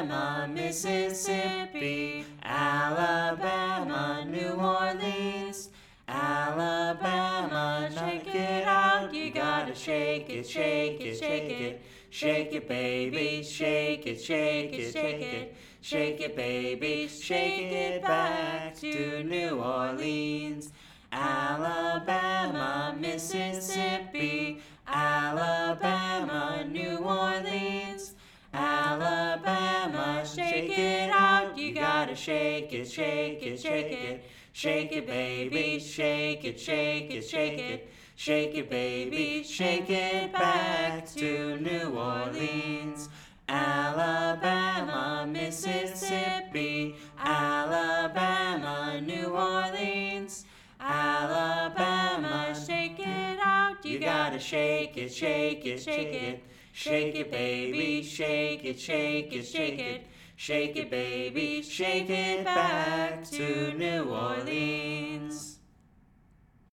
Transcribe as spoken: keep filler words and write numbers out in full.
Alabama, Mississippi, Alabama, New Orleans, Alabama, shake it out, you gotta shake it, shake it, shake it, shake it, baby, shake it, shake it, shake it, shake it, baby, shake it back to New Orleans. Alabama, Mississippi, Alabama, New Orleans, Alabama, shake it out, you gotta shake it, shake it, shake it, shake it, baby, shake it, shake it, shake it, shake it, baby, shake it back to New Orleans. Alabama, Mississippi, Alabama, New Orleans, Alabama, shake it out, you gotta shake it, shake it, shake it, shake it, baby, shake it, shake it, shake it, shake it, baby, shake it back to New Orleans.